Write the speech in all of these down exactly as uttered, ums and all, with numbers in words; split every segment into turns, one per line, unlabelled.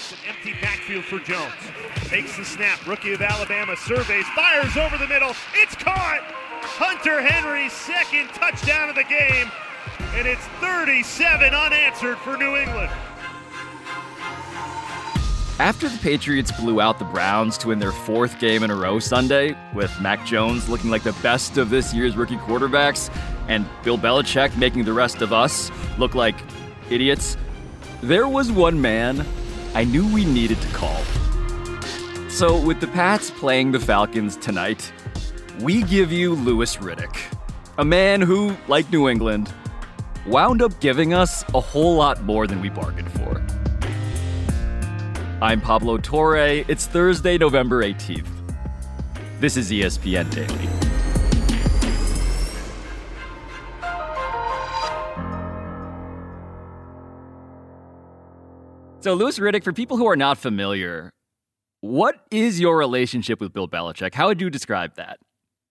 It's an empty backfield for Jones. Takes the snap. Rookie of Alabama surveys. Fires over the middle. It's caught. Hunter Henry's second touchdown of the game. And it's thirty-seven unanswered for New England.
After the Patriots blew out the Browns to win their fourth game in a row Sunday, with Mac Jones looking like the best of this year's rookie quarterbacks, and Bill Belichick making the rest of us look like idiots, there was one man I knew we needed to call. So with the Pats playing the Falcons tonight, we give you Louis Riddick, a man who, like New England, wound up giving us a whole lot more than we bargained for. I'm Pablo Torre. It's Thursday, November eighteenth. This is E S P N Daily. So, Louis Riddick, for people who are not familiar, what is your relationship with Bill Belichick? How would you describe that?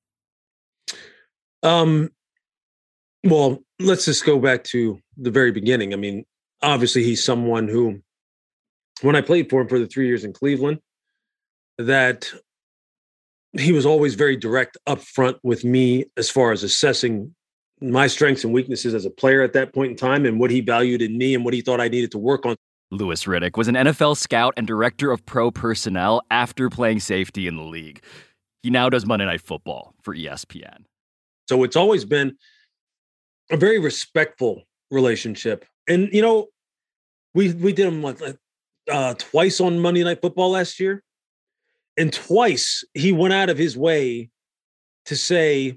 Um, well, let's just go back to the very beginning. I mean, obviously, he's someone who, when I played for him for the three years in Cleveland, that he was always very direct up front with me as far as assessing my strengths and weaknesses as a player at that point in time and what he valued in me and what he thought I needed to work on.
Louis Riddick was an N F L scout and director of pro personnel after playing safety in the league. He now does Monday Night Football for E S P N.
So it's always been a very respectful relationship. And, you know, we we did him like uh, twice on Monday Night Football last year. And twice he went out of his way to say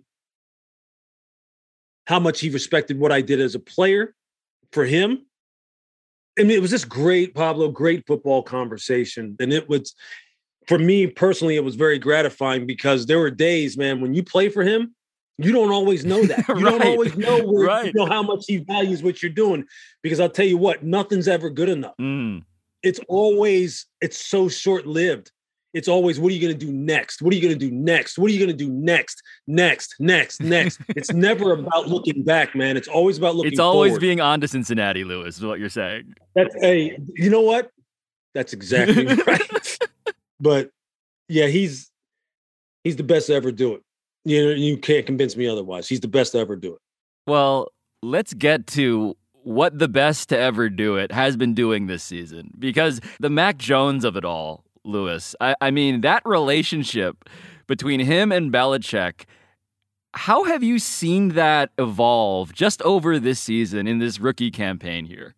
how much he respected what I did as a player for him. I mean, it was this great, Pablo, great football conversation. And it was, for me personally, it was very gratifying because there were days, man, when you play for him, you don't always know that. You
Right.
don't always know where,
Right.
you know how much he values what you're doing. Because I'll tell you what, nothing's ever good enough.
Mm.
It's always, it's so short-lived. It's always, what are you going to do next? What are you going to do next? What are you going to do next? Next, next, next. It's never about looking back, man. It's always about looking
It's always
forward.
being on to Cincinnati, Louis, is what you're saying.
That's, hey, you know what? That's exactly right. But yeah, he's he's the best to ever do it. You know, you can't convince me otherwise. He's the best to ever do it.
Well, let's get to what the best to ever do it has been doing this season. Because the Mac Jones of it all, Louis, I, I mean, that relationship between him and Belichick, how have you seen that evolve just over this season in this rookie campaign here?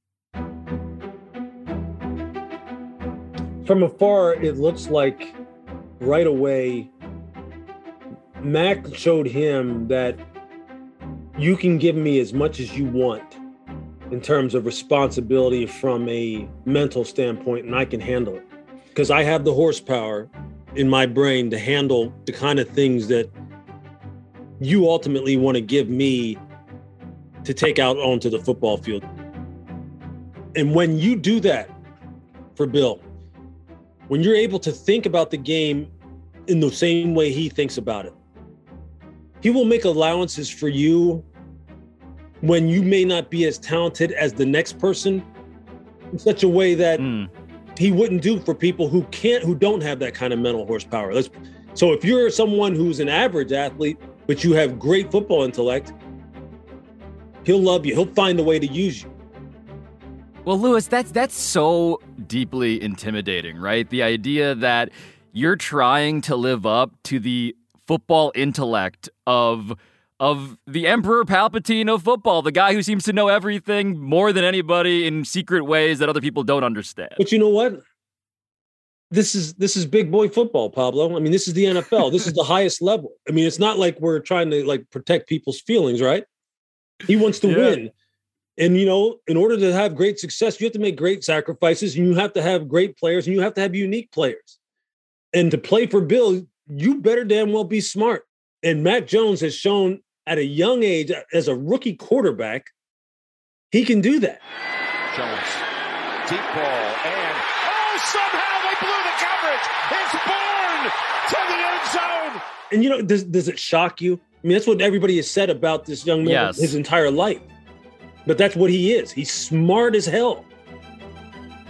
From afar, it looks like right away, Mac showed him that you can give me as much as you want in terms of responsibility from a mental standpoint, and I can handle it. Because I have the horsepower in my brain to handle the kind of things that you ultimately want to give me to take out onto the football field. And when you do that for Bill, when you're able to think about the game in the same way he thinks about it, he will make allowances for you when you may not be as talented as the next person in such a way that
Mm.
he wouldn't do for people who can't, who don't have that kind of mental horsepower. Let's, so if you're someone who's an average athlete, but you have great football intellect, he'll love you. He'll find a way to use you.
Well, Louis, that's that's so deeply intimidating, right? The idea that you're trying to live up to the football intellect of of the Emperor Palpatine of football, the guy who seems to know everything more than anybody in secret ways that other people don't understand.
But you know what? This is this is big boy football, Pablo. I mean, this is the N F L. This is the highest level. I mean, it's not like we're trying to like protect people's feelings, right? He wants to
Yeah.
win. And, you know, in order to have great success, you have to make great sacrifices, and you have to have great players, and you have to have unique players. And to play for Bill, you better damn well be smart. And Mac Jones has shown at a young age, as a rookie quarterback, he can do that.
Jones, deep ball, and oh, somehow they blew the coverage. It's born to the end zone.
And, you know, does, does it shock you? I mean, that's what everybody has said about this young man
Yes.
his entire life. But that's what he is. He's smart as hell.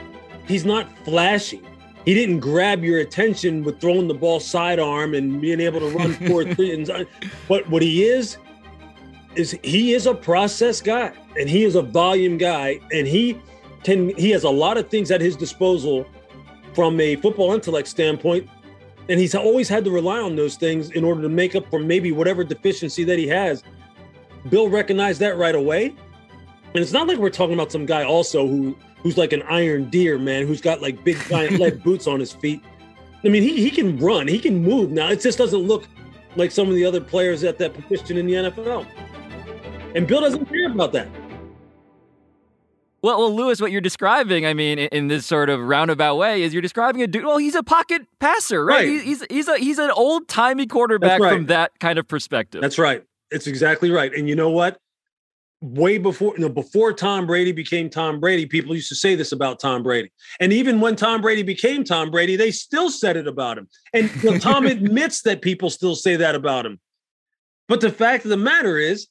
he's not flashy. He didn't grab your attention with throwing the ball sidearm and being able to run four three. But what he is, is he is a process guy, and he is a volume guy, and he can he has a lot of things at his disposal from a football intellect standpoint, and he's always had to rely on those things in order to make up for maybe whatever deficiency that he has. Bill recognized that right away, and it's not like we're talking about some guy also who who's like an iron deer, man, who's got like big giant lead boots on his feet. I mean, he he can run, he can move. Now it just doesn't look like some of the other players at that position in the N F L. And Bill doesn't care about that.
Well, well, Louis, what you're describing, I mean, in, in this sort of roundabout way, is you're describing a dude. Well, he's a pocket passer, right?
Right.
He, he's he's a he's an old timey quarterback
right.
from that kind of perspective.
That's right. It's exactly right. And you know what? Way before, you know, before Tom Brady became Tom Brady, people used to say this about Tom Brady. And even when Tom Brady became Tom Brady, they still said it about him. And you know, Tom admits that people still say that about him. But the fact of the matter is,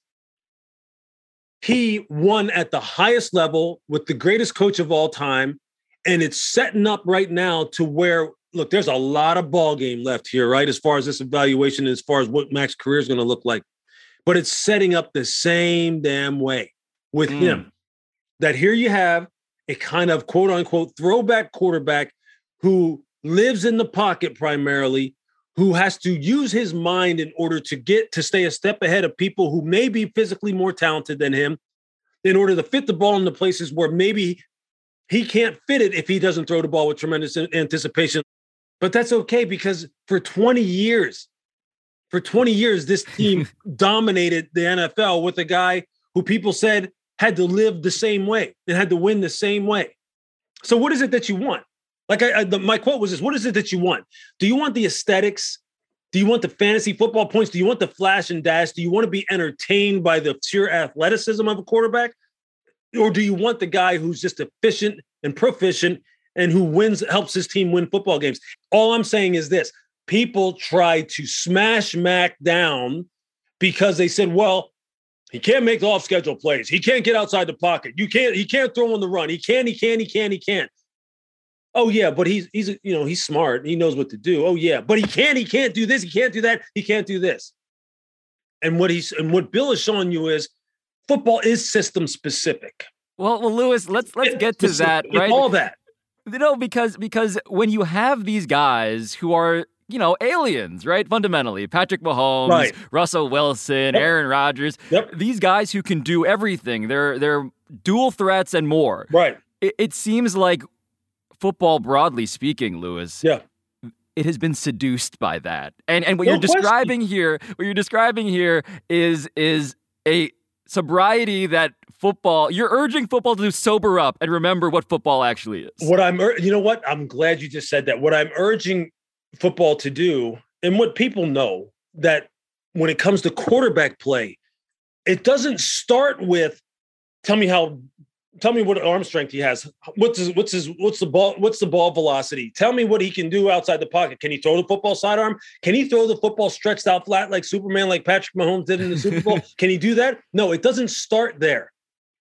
he won at the highest level with the greatest coach of all time. And it's setting up right now to where, look, there's a lot of ball game left here, right? As far as this evaluation, as far as what Mac's career is going to look like. But it's setting up the same damn way with mm. him. That here you have a kind of quote unquote throwback quarterback who lives in the pocket primarily, who has to use his mind in order to get to stay a step ahead of people who may be physically more talented than him, in order to fit the ball in the places where maybe he can't fit it if he doesn't throw the ball with tremendous anticipation. But that's okay, because for twenty years, for twenty years, this team dominated the N F L with a guy who people said had to live the same way and had to win the same way. So what is it that you want? Like I, I the, my quote was this: what is it that you want? Do you want the aesthetics? Do you want the fantasy football points? Do you want the flash and dash? Do you want to be entertained by the sheer athleticism of a quarterback? Or do you want the guy who's just efficient and proficient and who wins, helps his team win football games? All I'm saying is this: people try to smash Mac down because they said, well, he can't make the off-schedule plays. He can't get outside the pocket. You can't, he can't throw on the run. He can, he can, he can, he can't. Oh yeah, but he's he's you know he's smart. He knows what to do. Oh yeah, but he can't he can't do this. He can't do that. He can't do this. And what he's and what Bill is showing you is football is system specific.
Well, well, Louis, let's let's
It's
get to that.
specific.
Right,
All that.
You know, because because when you have these guys who are, you know, aliens, right? Fundamentally, Patrick Mahomes,
Right.
Russell Wilson,
Yep.
Aaron Rodgers,
Yep.
these guys who can do everything. They're they're dual threats and more.
Right.
It, it seems like football, broadly speaking, Louis,
Yeah.
it has been seduced by that. And and what
No
you're
question.
describing here, what you're describing here is is a sobriety that football, you're urging football to sober up and remember what football actually is.
What I'm, ur- you know what? I'm glad you just said that. What I'm urging football to do, and what people know, that when it comes to quarterback play, it doesn't start with, tell me how, tell me what arm strength he has. What's his, what's his, what's the ball, what's the ball velocity? Tell me what he can do outside the pocket. Can he throw the football sidearm? Can he throw the football stretched out flat like Superman, like Patrick Mahomes did in the Super Bowl? Can he do that? No, it doesn't start there.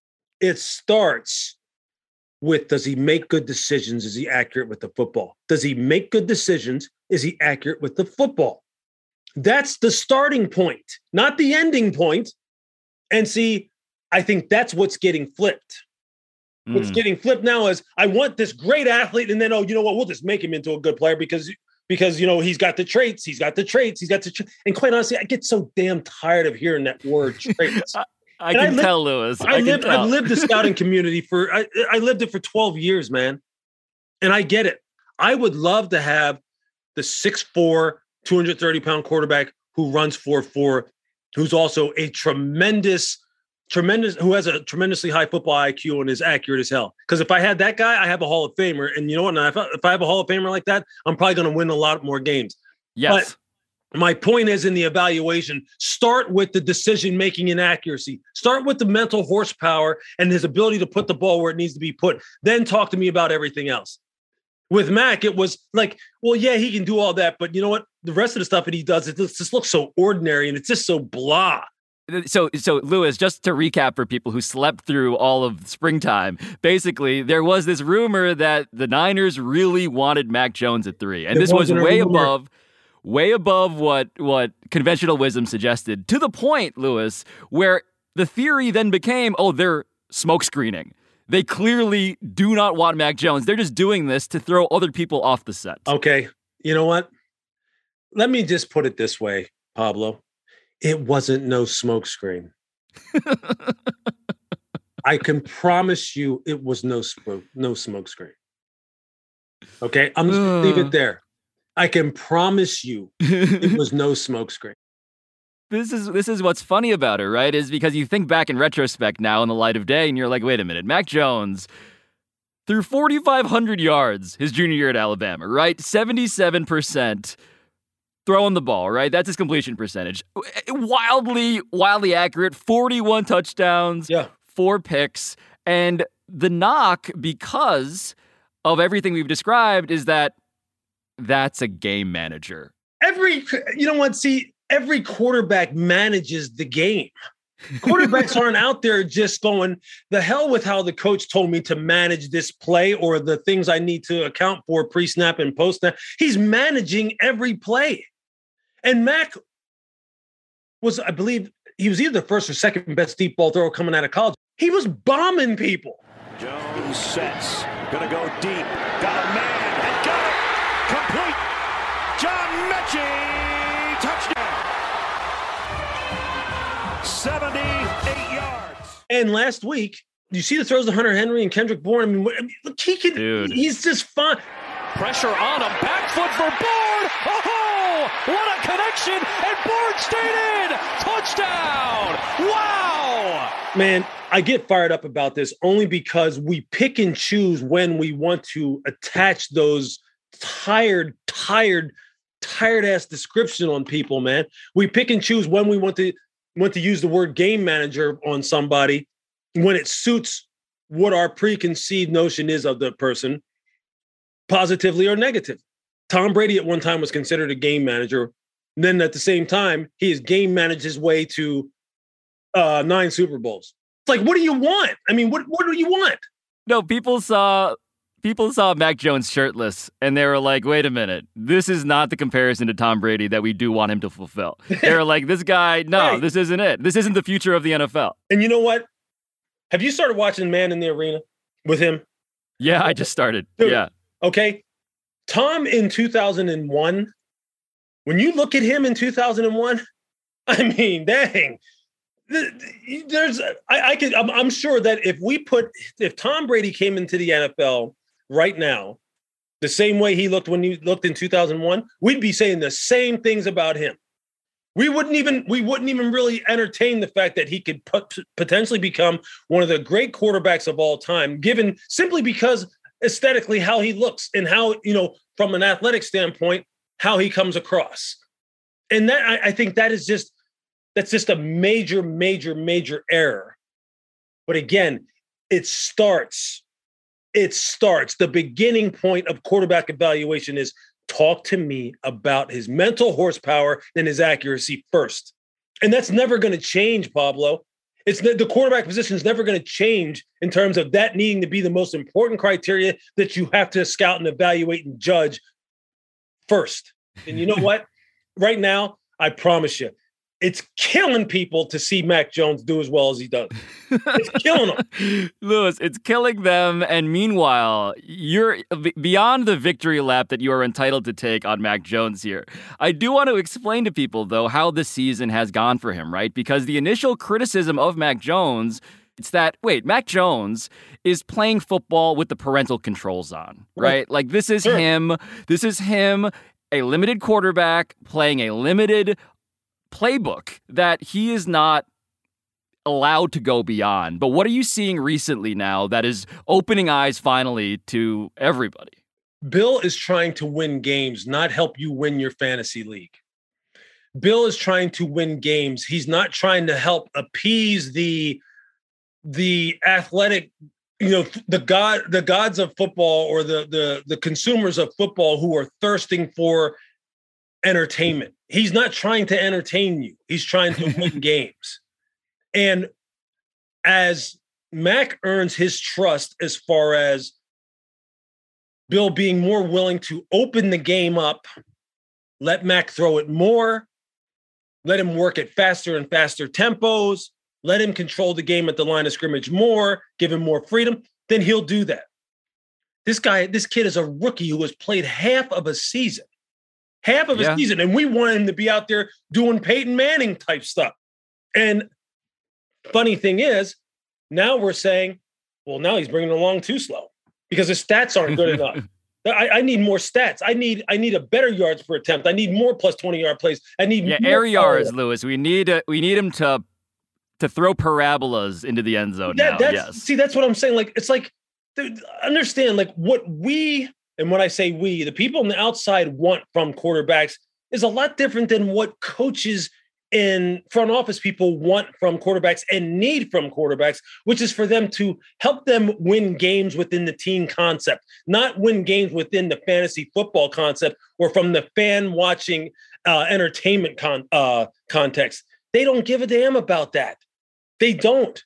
It starts with, does he make good decisions? Is he accurate with the football? Does he make good decisions? Is he accurate with the football? That's the starting point, not the ending point. And see, I think that's what's getting flipped. Mm. What's getting flipped now is, I want this great athlete, and then, oh, you know what? We'll just make him into a good player because, because, you know, he's got the traits, he's got the traits, he's got the traits. And quite honestly, I get so damn tired of hearing that word traits.
I can
I li-
tell, Louis.
I,
I
lived,
can tell.
I've lived the scouting community for, I, I lived it for twelve years, man. And I get it. I would love to have the six foot four, two hundred thirty pound quarterback who runs four four, who's also a tremendous, tremendous, who has a tremendously high football I Q and is accurate as hell. Because if I had that guy, I have a Hall of Famer. And you know what? Now, if I, if I have a Hall of Famer like that, I'm probably going to win a lot more games.
Yes.
But my point is, in the evaluation, start with the decision-making and accuracy. Start with the mental horsepower and his ability to put the ball where it needs to be put. Then talk to me about everything else. With Mac, it was like, well, yeah, he can do all that, but you know what? The rest of the stuff that he does, it just looks so ordinary and it's just so blah.
So, so Lewis, just to recap for people who slept through all of springtime, basically there was this rumor that the Niners really wanted Mac Jones at three, and
It
this was
wasn't a
way
rumor.
above, way above what what conventional wisdom suggested. To the point, Lewis, where the theory then became, oh, they're smoke screening. They clearly do not want Mac Jones. They're just doing this to throw other people off the set.
Okay, you know what? Let me just put it this way, Pablo. It wasn't no smokescreen. I can promise you it was no smoke, no smokescreen. Okay, I'm just gonna leave it there. I can promise you it was no smokescreen.
This is this is what's funny about it, right? Is because you think back in retrospect now in the light of day, and you're like, wait a minute, Mac Jones threw forty-five hundred yards his junior year at Alabama, right? seventy-seven percent throwing the ball, right? That's his completion percentage. Wildly, wildly accurate. forty-one touchdowns,
Yeah.
four picks. And the knock, because of everything we've described, is that that's a game manager.
Every, you know what? See, every quarterback manages the game. Quarterbacks aren't out there just going, the hell with how the coach told me to manage this play or the things I need to account for pre-snap and post-snap. He's managing every play. And Mac was, I believe, he was either the first or second best deep ball thrower coming out of college. He was bombing people.
Jones sets, gonna go deep, got a man, and got it, complete. John Mechie, touchdown. seventy-eight yards.
And last week, you see the throws to Hunter Henry and Kendrick Bourne. I mean, what- I mean, look, he can,
Dude.
he's just fun.
Pressure on him, back foot for Bourne. Oh, what a connection, and Bourne stayed in. Touchdown. Wow.
Man, I get fired up about this only because we pick and choose when we want to attach those tired, tired, tired ass description on people, man. We pick and choose when we want to want to use the word game manager on somebody when it suits what our preconceived notion is of the person, positively or negative. Tom Brady at one time was considered a game manager. And then at the same time, he has game managed his way to uh, nine Super Bowls. It's like, what do you want? I mean, what what do you want?
No, people saw people saw Mac Jones shirtless, and they were like, wait a minute, this is not the comparison to Tom Brady that we do want him to fulfill. They were like, this guy, no,
Right.
this isn't it. This isn't the future of the N F L.
And you know what? Have you started watching Man in the Arena with him?
Yeah, I just started.
Dude.
Yeah.
Okay. Tom in two thousand one, when you look at him in two thousand one, I mean, dang. There's, I, I could, I'm, I'm sure that if we put, if Tom Brady came into the N F L right now, the same way he looked when he looked in two thousand one, we'd be saying the same things about him. We wouldn't even, we wouldn't even really entertain the fact that he could put, potentially become one of the great quarterbacks of all time, given simply because aesthetically how he looks and how, you know, from an athletic standpoint, how he comes across. And that, I, I think that is just, that's just a major, major, major error. But again, it starts, it starts. The beginning point of quarterback evaluation is talk to me about his mental horsepower and his accuracy first. And that's never going to change, Pablo. It's the, the quarterback position is never going to change in terms of that needing to be the most important criteria that you have to scout and evaluate and judge first. And you know what? Right now, I promise you, it's killing people to see Mac Jones do as well as he does. It's killing them.
Lewis, it's killing them. And meanwhile, you're beyond the victory lap that you are entitled to take on Mac Jones here. I do want to explain to people, though, how the season has gone for him, right? Because the initial criticism of Mac Jones, it's that, wait, Mac Jones is playing football with the parental controls on, right?
Right.
Like, this is
Sure.
him. This is him, a limited quarterback playing a limited playbook that he is not allowed to go beyond. But what are you seeing recently now that is opening eyes finally to everybody?
Bill is trying to win games, not help you win your fantasy league. Bill is trying to win games. He's not trying to help appease the the athletic, you know, the god, the gods of football or the the the consumers of football who are thirsting for entertainment. He's not trying to entertain you. He's trying to win games. And as Mac earns his trust as far as Bill being more willing to open the game up, let Mac throw it more, let him work at faster and faster tempos, let him control the game at the line of scrimmage more, give him more freedom, then he'll do that. This guy, this kid is a rookie who has played half of a season, half of a
Yeah.
season, and we want him to be out there doing Peyton Manning type stuff. And funny thing is, now we're saying, well, now he's bringing it along too slow because his stats aren't good enough. I, I need more stats. I need I need a better yards per attempt. I need more plus twenty yard plays. I need
Yeah,
more
air yards,
power.
Lewis. We need uh, we need him to to throw parabolas into the end zone
That,
now.
that's,
Yes.
See, that's what I'm saying. Like, it's like, dude, understand, like what we, and when I say we, the people on the outside want from quarterbacks is a lot different than what coaches and front office people want from quarterbacks and need from quarterbacks, which is for them to help them win games within the team concept, not win games within the fantasy football concept or from the fan watching uh, entertainment con- uh, context. They don't give a damn about that. They don't.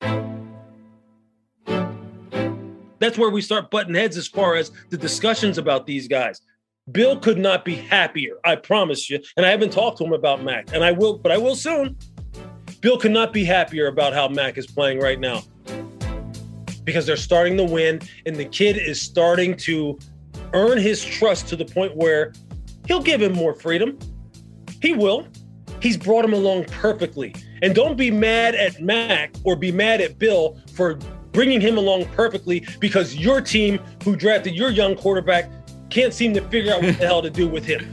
That's where we start butting heads as far as the discussions about these guys. Bill could not be happier, I promise you. And I haven't talked to him about Mac, and I will, but I will soon. Bill could not be happier about how Mac is playing right now because they're starting to win, and the kid is starting to earn his trust to the point where he'll give him more freedom. He will. He's brought him along perfectly. And don't be mad at Mac or be mad at Bill for bringing him along perfectly because your team who drafted your young quarterback can't seem to figure out what the hell to do with him.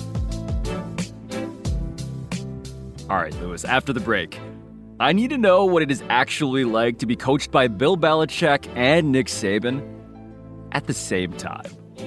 All right, Lewis, after the break, I need to know what it is actually like to be coached by Bill Belichick and Nick Saban at the same time.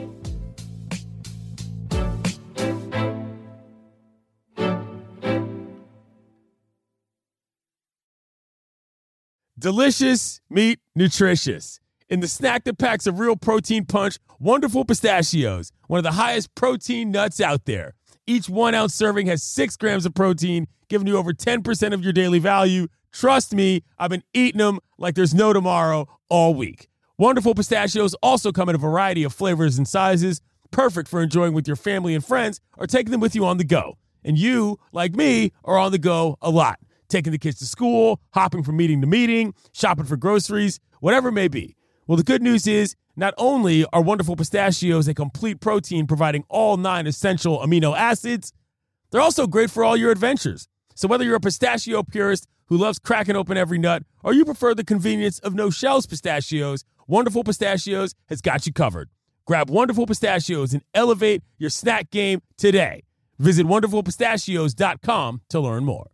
Delicious meat, nutritious. In the snack that packs a real protein punch, Wonderful Pistachios, one of the highest protein nuts out there. Each one ounce serving has six grams of protein, giving you over ten percent of your daily value. Trust me, I've been eating them like there's no tomorrow all week. Wonderful Pistachios also come in a variety of flavors and sizes, perfect for enjoying with your family and friends or taking them with you on the go. And you, like me, are on the go a lot. Taking the kids to school, hopping from meeting to meeting, shopping for groceries, whatever it may be. Well, the good news is not only are Wonderful Pistachios a complete protein providing all nine essential amino acids, they're also great for all your adventures. So whether you're a pistachio purist who loves cracking open every nut or you prefer the convenience of no shells pistachios, Wonderful Pistachios has got you covered. Grab Wonderful Pistachios and elevate your snack game today. Visit wonderful pistachios dot com to learn more.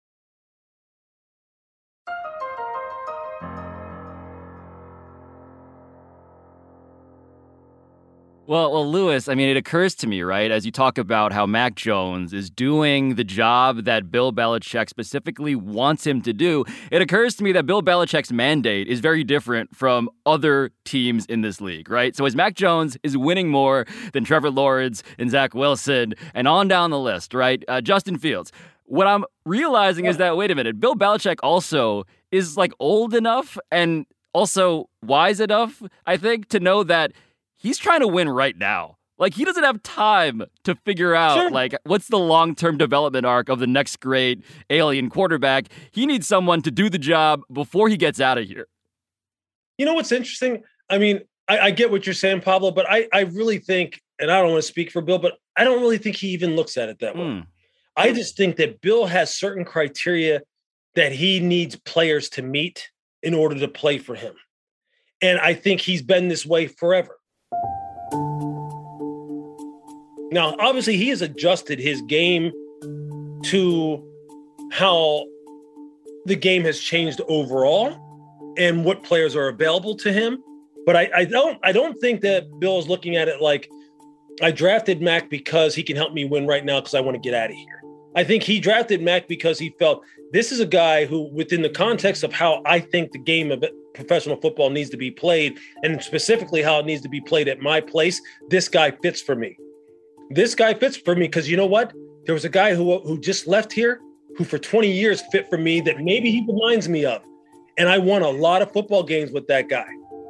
Well, well, Lewis, I mean, it occurs to me, right, as you talk about how Mac Jones is doing the job that Bill Belichick specifically wants him to do, it occurs to me that Bill Belichick's mandate is very different from other teams in this league, right? So as Mac Jones is winning more than Trevor Lawrence and Zach Wilson and on down the list, right, uh, Justin Fields, what I'm realizing is that, wait a minute, Bill Belichick also is, like, old enough and also wise enough, I think, to know that he's trying to win right now. Like, he doesn't have time to figure out,
Sure.
like, what's the long-term development arc of the next great alien quarterback. He needs someone to do the job before he gets out of here.
You know what's interesting? I mean, I, I get what you're saying, Pablo, but I, I really think, and I don't want to speak for Bill, but I don't really think he even looks at it that way.
Mm.
I just think that Bill has certain criteria that he needs players to meet in order to play for him. And I think he's been this way forever. Now, obviously, he has adjusted his game to how the game has changed overall and what players are available to him. But I, I don't I don't think that Bill is looking at it like, I drafted Mac because he can help me win right now because I want to get out of here. I think he drafted Mac because he felt this is a guy who, within the context of how I think the game of professional football needs to be played, and specifically how it needs to be played at my place, this guy fits for me. This guy fits for me because you know what? There was a guy who, who just left here who for twenty years fit for me that maybe he reminds me of. And I won a lot of football games with that guy.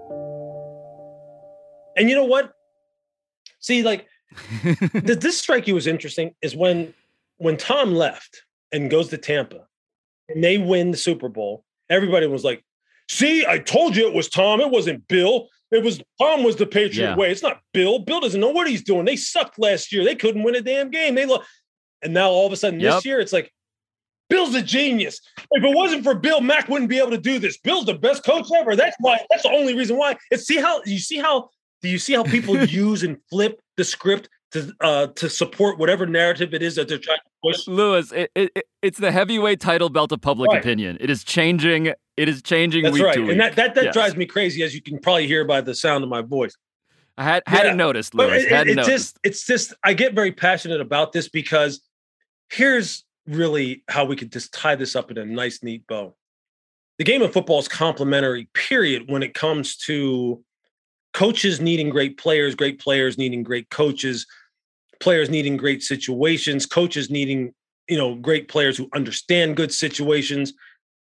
And you know what? See, like, does this strike you as interesting? Is when when Tom left and goes to Tampa and they win the Super Bowl, everybody was like, see, I told you it was Tom. It wasn't Bill. It was Tom was the Patriot
yeah.
way. It's not Bill. Bill doesn't know what he's doing. They sucked last year. They couldn't win a damn game. They lost. And now all of a sudden
Yep.
this year, it's like, Bill's a genius. If it wasn't for Bill, Mac wouldn't be able to do this. Bill's the best coach ever. That's why. That's the only reason why. It's see how you see how do you see how people use and flip the script to uh, to support whatever narrative it is that they're trying to push.
Lewis, it, it, it's the heavyweight title belt of public
Right.
opinion. It is changing. It is changing
That's
week
right,
to week.
and that that, that
Yes.
drives me crazy, as you can probably hear by the sound of my voice.
I had, hadn't
Yeah.
noticed,
But
Lewis.
it,
hadn't
it
noticed.
just it's just I get very passionate about this because here's really how we could just tie this up in a nice, neat bow. The game of football is complementary, period, when it comes to coaches needing great players, great players needing great coaches, players needing great situations, coaches needing, you know, great players who understand good situations,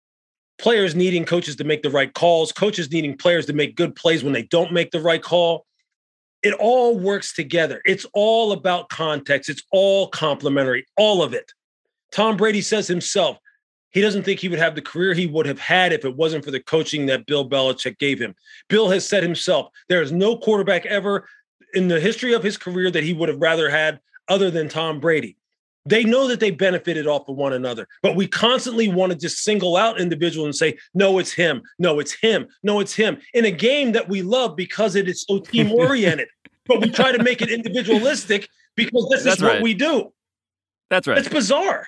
players needing coaches to make the right calls, coaches needing players to make good plays when they don't make the right call. It all works together. It's all about context. It's all complementary, all of it. Tom Brady says himself, he doesn't think he would have the career he would have had if it wasn't for the coaching that Bill Belichick gave him. Bill has said himself, there is no quarterback ever in the history of his career that he would have rather had other than Tom Brady. They know that they benefited off of one another, but we constantly want to just single out individuals and say, no, it's him. No, it's him. No, it's him. In a game that we love because it is so team oriented, but we try to make it individualistic because this
That's
is what
right.
we do.
That's right.
It's bizarre.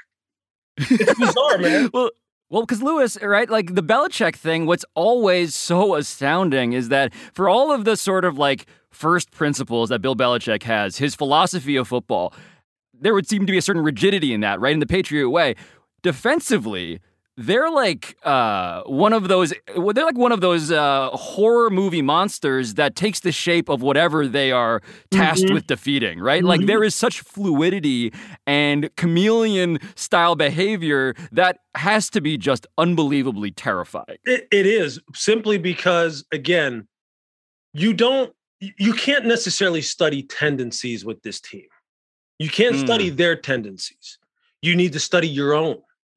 It's bizarre, man.
well, well, because Lewis, right? Like the Belichick thing, what's always so astounding is that for all of the sort of like first principles that Bill Belichick has, his philosophy of football, there would seem to be a certain rigidity in that, right? In the Patriot way. Defensively, they're like uh, one of those. They're like one of those uh, horror movie monsters that takes the shape of whatever they are tasked
Mm-hmm.
with defeating. Right?
Mm-hmm.
Like there is such fluidity and chameleon style behavior that has to be just unbelievably terrifying.
It, it is simply because, again, you don't, you can't necessarily study tendencies with this team. You can't
Mm.
study their tendencies. You need to study your own.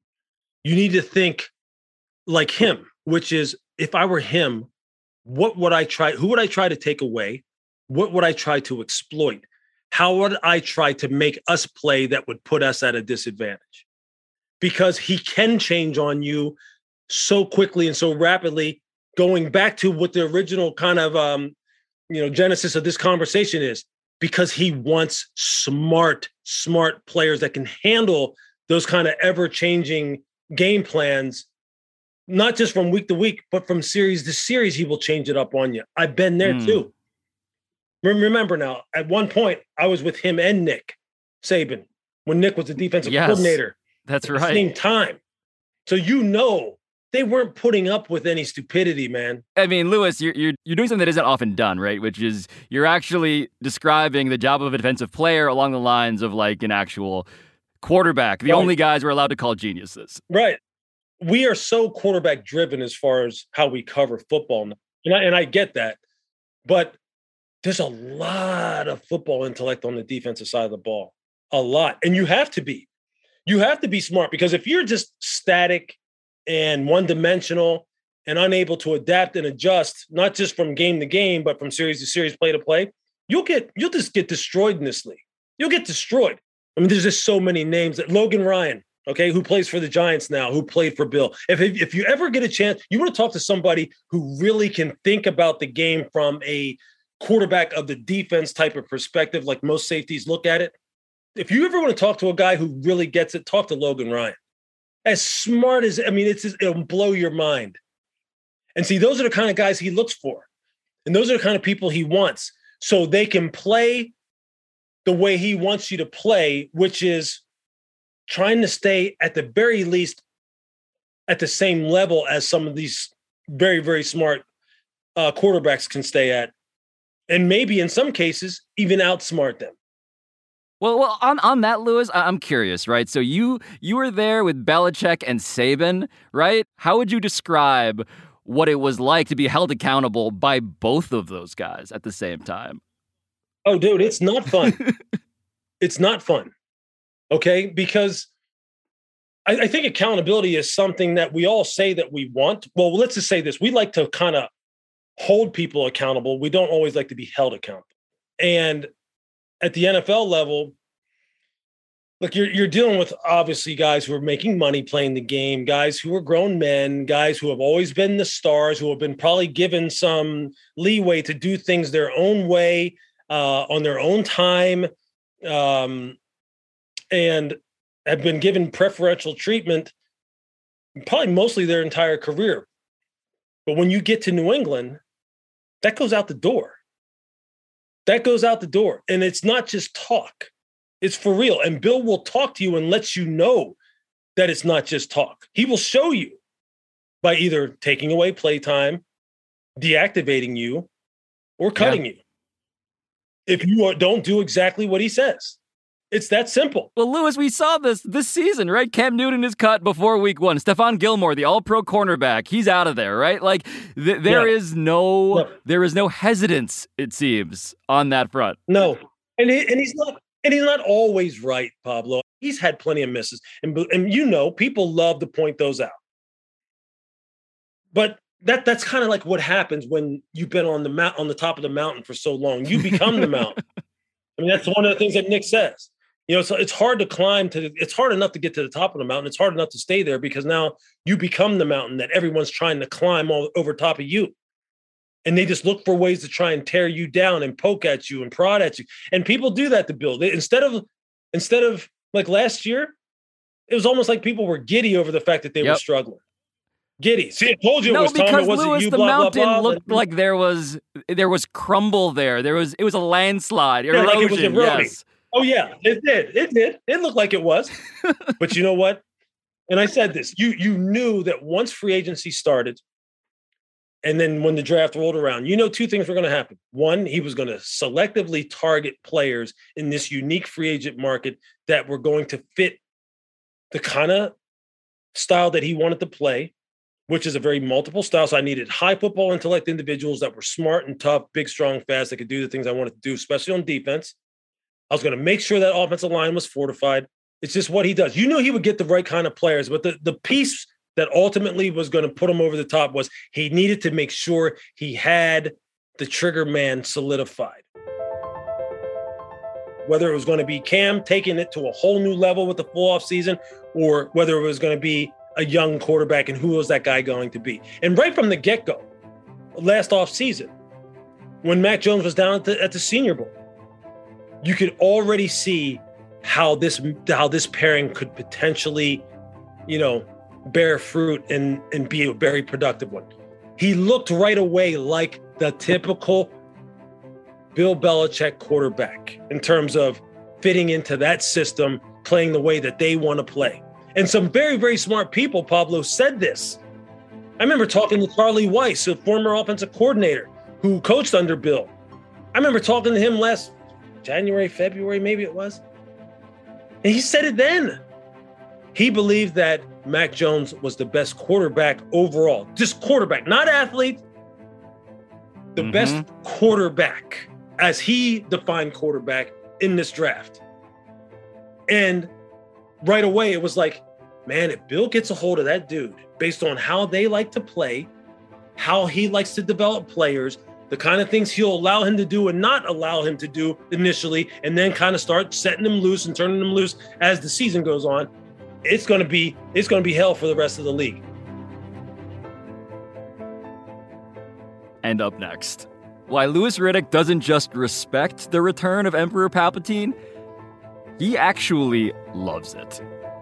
You need to think like him, which is if I were him, what would I try? Who would I try to take away? What would I try to exploit? How would I try to make us play that would put us at a disadvantage? Because he can change on you so quickly and so rapidly, going back to what the original kind of um, you know, genesis of this conversation is, because he wants smart, smart players that can handle those kind of ever-changing game plans, not just from week to week, but from series to series, he will change it up on you. I've been there
Mm.
too. Rem- Remember now, at one point, I was with him and Nick Saban when Nick was the defensive
Yes,
coordinator
That's
at the
right.
same time. So you know they weren't putting up with any stupidity, man.
I mean, Lewis, you're, you're you're doing something that isn't often done, right? Which is you're actually describing the job of a defensive player along the lines of like an actual quarterback. The
Right.
only guys we're allowed to call geniuses.
Right. We are so quarterback driven as far as how we cover football. now. And I, and I get that. But there's a lot of football intellect on the defensive side of the ball. A lot. And you have to be. You have to be smart because if you're just static and one dimensional and unable to adapt and adjust, not just from game to game, but from series to series, play to play, you'll get you'll just get destroyed in this league. You'll get destroyed. I mean, there's just so many names that Logan Ryan, okay, who plays for the Giants now, who played for Bill. If, if if you ever get a chance, you want to talk to somebody who really can think about the game from a quarterback of the defense type of perspective, like most safeties look at it. If you ever want to talk to a guy who really gets it, talk to Logan Ryan. As smart as, I mean, it's just, it'll blow your mind. And see, those are the kind of guys he looks for. And those are the kind of people he wants. So they can play the way he wants you to play, which is trying to stay at the very least at the same level as some of these very, very smart uh, quarterbacks can stay at. And maybe in some cases, even outsmart them.
Well, well, on, on that, Lewis, I'm curious, right? So you you were there with Belichick and Saban, right? How would you describe what it was like to be held accountable by both of those guys at the same time?
Oh, dude, it's not fun. It's not fun, okay? Because I, I think accountability is something that we all say that we want. Well, let's just say this. We like to kind of hold people accountable. We don't always like to be held accountable. And at the N F L level, look, you're you're dealing with obviously guys who are making money playing the game, guys who are grown men, guys who have always been the stars, who have been probably given some leeway to do things their own way, uh, on their own time, um, and have been given preferential treatment probably mostly their entire career. But when you get to New England, that goes out the door. That goes out the door. And it's not just talk. It's for real. And Bill will talk to you and let you know that it's not just talk. He will show you by either taking away playtime, deactivating you, or cutting yeah. you. If you are, don't do exactly what he says. It's that simple.
Well, Lewis, we saw this this season, right? Cam Newton is cut before week one. Stephon Gilmore, the all-pro cornerback, he's out of there, right? Like th- there yeah. is no, no there is no hesitance, it seems, on that front.
No, and he, and he's not and he's not always right, Pablo. He's had plenty of misses, and and you know, people love to point those out. But that that's kind of like what happens when you've been on the mount on the top of the mountain for so long. You become the mountain. I mean, that's one of the things that Nick says. You know, so it's hard to climb to, it's hard enough to get to the top of the mountain. It's hard enough to stay there because now you become the mountain that everyone's trying to climb all over top of you. And they just look for ways to try and tear you down and poke at you and prod at you. And people do that to Bill. They, instead of, instead of like last year, it was almost like people were giddy over the fact that they yep. were struggling. Giddy. See, I told you it
no,
was Tom. It wasn't
Lewis,
you,
the
blah,
mountain
blah, blah.
looked like there was, there was crumble there. There was, it was a landslide.
Yeah,
erosion,
like it was eroding.
Yes.
Oh, yeah, it did. It did. It looked like it was. But you know what? And I said this. You you knew that once free agency started, and then when the draft rolled around, you know two things were going to happen. One, he was going to selectively target players in this unique free agent market that were going to fit the kind of style that he wanted to play, which is a very multiple style. So I needed high football intellect individuals that were smart and tough, big, strong, fast, that could do the things I wanted to do, especially on defense. I was going to make sure that offensive line was fortified. It's just what he does. You knew he would get the right kind of players, but the, the piece that ultimately was going to put him over the top was he needed to make sure he had the trigger man solidified. Whether it was going to be Cam taking it to a whole new level with the full off season, or whether it was going to be a young quarterback and who was that guy going to be. And right from the get-go, last off season, when Mac Jones was down at the, at the Senior Bowl, you could already see how this how this pairing could potentially, you know, bear fruit and, and be a very productive one. He looked right away like the typical Bill Belichick quarterback in terms of fitting into that system, playing the way that they want to play. And some very, very smart people, Pablo, said this. I remember talking to Charlie Weiss, a former offensive coordinator who coached under Bill. I remember talking to him last January, February, maybe it was. And he said it then. He believed that Mac Jones was the best quarterback overall. Just quarterback, not athlete. The mm-hmm. best quarterback, as he defined quarterback in this draft. And right away, it was like, man, if Bill gets a hold of that dude, based on how they like to play, how he likes to develop players, the kind of things he'll allow him to do and not allow him to do initially, and then kind of start setting them loose and turning them loose as the season goes on, it's going to be it's going to be hell for the rest of the league.
And up next, why Louis Riddick doesn't just respect the return of Emperor Palpatine, he actually loves it.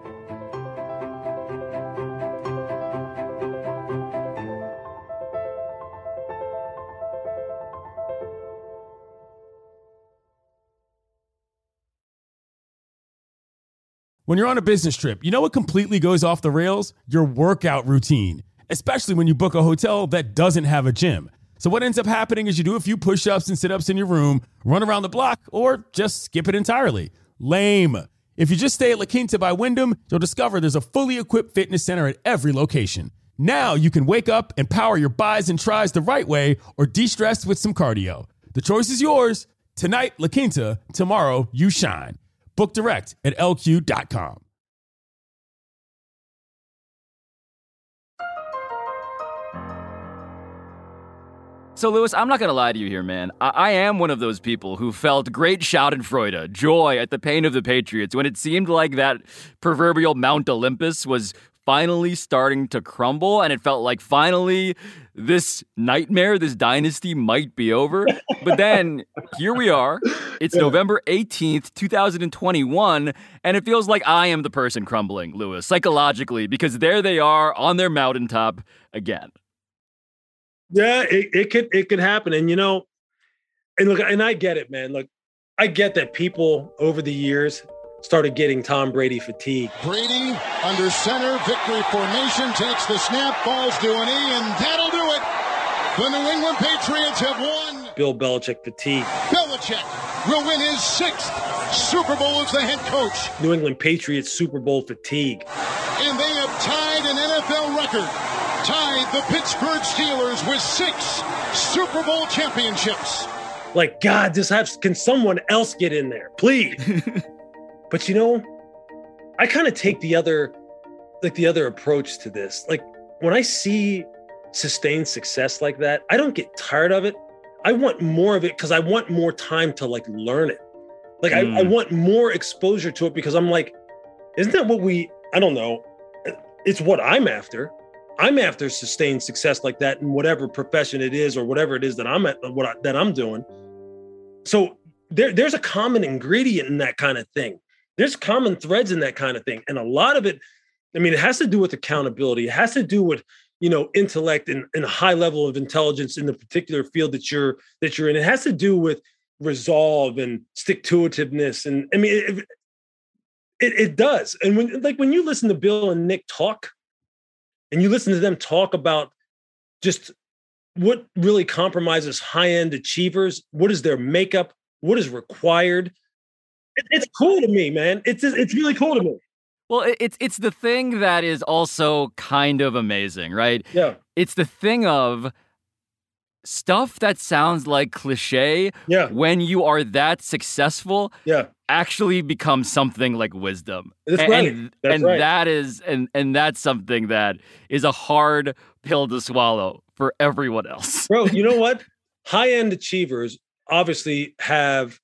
When you're on a business trip, you know what completely goes off the rails? Your workout routine, especially when you book a hotel that doesn't have a gym. So what ends up happening is you do a few push-ups and sit-ups in your room, run around the block, or just skip it entirely. Lame. If you just stay at La Quinta by Wyndham, you'll discover there's a fully equipped fitness center at every location. Now you can wake up and power your buys and tries the right way or de-stress with some cardio. The choice is yours. Tonight, La Quinta. Tomorrow, you shine. Book direct at L Q dot com.
So, Lewis, I'm not going to lie to you here, man. I-, I am one of those people who felt great schadenfreude, joy at the pain of the Patriots when it seemed like that proverbial Mount Olympus was finally starting to crumble, and it felt like finally this nightmare, this dynasty might be over. But then here we are. It's November eighteenth, twenty twenty-one, and it feels like I am the person crumbling, Lewis, psychologically, because there they are on their mountaintop again.
Yeah, it, it could it could happen. And, you know, and look, and I get it, man. Look, I get that people over the years started getting Tom Brady fatigue.
Brady under center, victory formation, takes the snap, falls to an E, and that'll do it. The New England Patriots have won.
Bill Belichick fatigue.
Belichick will win his sixth Super Bowl as the head coach.
New England Patriots Super Bowl fatigue.
And they have tied an N F L record. Tied the Pittsburgh Steelers with six Super Bowl championships.
Like, God, just have, can someone else get in there, please? But, you know, I kind of take the other, like the other approach to this. Like, when I see sustained success like that, I don't get tired of it. I want more of it because I want more time to, like, learn it. Like, mm. I, I want more exposure to it because I'm like, isn't that what we, I don't know. It's what I'm after. I'm after sustained success like that in whatever profession it is or whatever it is that I'm at, what I, that I'm doing. So there, there's a common ingredient in that kind of thing. There's common threads in that kind of thing. And a lot of it, I mean, it has to do with accountability. It has to do with, you know, intellect and, and a high level of intelligence in the particular field that you're, that you're in. It has to do with resolve and stick-to-itiveness. And I mean, it, it, it does. And when, like, when you listen to Bill and Nick talk, and you listen to them talk about just what really compromises high-end achievers, what is their makeup, what is required. It, it's cool to me, man. It's it's really cool to me.
Well, it's it's the thing that is also kind of amazing, right?
Yeah.
It's the thing of stuff that sounds like cliche
yeah.
when you are that successful.
Yeah.
Actually becomes something like wisdom.
That's
and,
right.
And,
that's
and
right.
that is and and that's something that is a hard pill to swallow for everyone else.
Bro, you know what? High-end achievers obviously have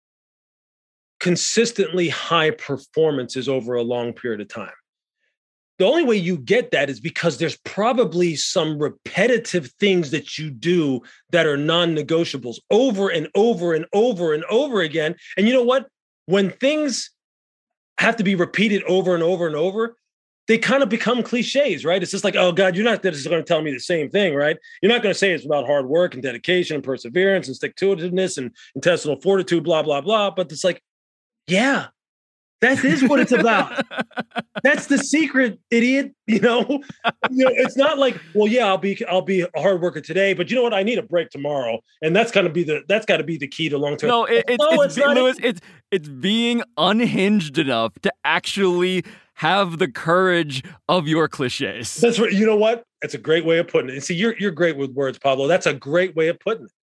consistently high performances over a long period of time. The only way you get that is because there's probably some repetitive things that you do that are non-negotiables over and over and over and over again. And you know what? When things have to be repeated over and over and over, they kind of become cliches, right? It's just like, oh God, you're not just going to tell me the same thing, right? You're not going to say it's about hard work and dedication and perseverance and stick-to-itiveness and intestinal fortitude, blah, blah, blah. But it's like, yeah, that is what it's about. That's the secret, idiot. You know, you know, it's not like, well, yeah, I'll be, I'll be a hard worker today, but you know what? I need a break tomorrow, and that's gonna be the, that's got to be the key to long term.
No, it, it's,
no,
it's,
it's, not
Lewis, it's it's being unhinged enough to actually have the courage of your cliches.
That's right. You know what? That's a great way of putting it. And see, you're you're great with words, Pablo. That's a great way of putting it.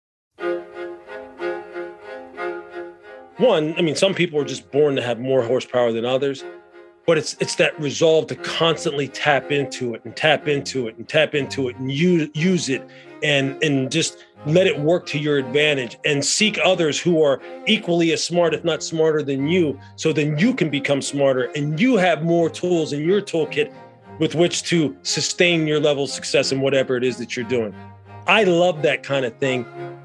One, I mean, some people are just born to have more horsepower than others, but it's it's that resolve to constantly tap into it and tap into it and tap into it and use use it and and just let it work to your advantage and seek others who are equally as smart, if not smarter than you, so then you can become smarter and you have more tools in your toolkit with which to sustain your level of success in whatever it is that you're doing. I love that kind of thing.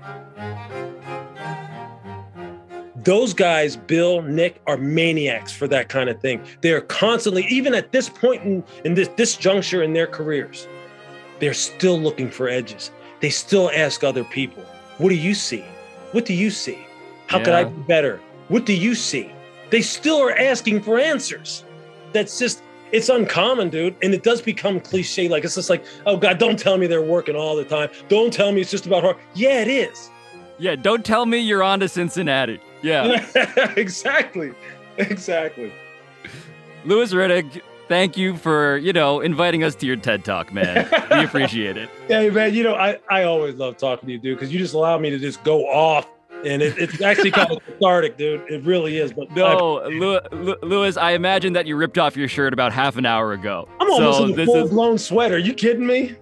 Those guys, Bill, Nick, are maniacs for that kind of thing. They're constantly, even at this point in, in this, this juncture in their careers, they're still looking for edges. They still ask other people, what do you see? What do you see? How
yeah.
could I be better? What do you see? They still are asking for answers. That's just, it's uncommon, dude. And it does become cliche. Like, it's just like, oh God, don't tell me they're working all the time. Don't tell me it's just about hard. Yeah, it is.
Yeah, don't tell me you're on to Cincinnati. Yeah.
exactly. Exactly.
Louis Riddick, thank you for, you know, inviting us to your TED Talk, man. We appreciate it.
Hey, man, you know, I, I always love talking to you, dude, because you just allow me to just go off. And it, it's actually kind of cathartic, dude. It really is. But
no, I, Louis, I imagine that you ripped off your shirt about half an hour ago.
I'm almost
so
in a full-blown is... sweater. Are you kidding me?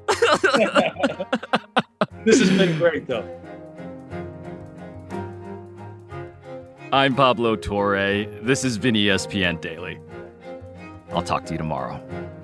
This has been great, though.
I'm Pablo Torre. This has been E S P N Daily. I'll talk to you tomorrow.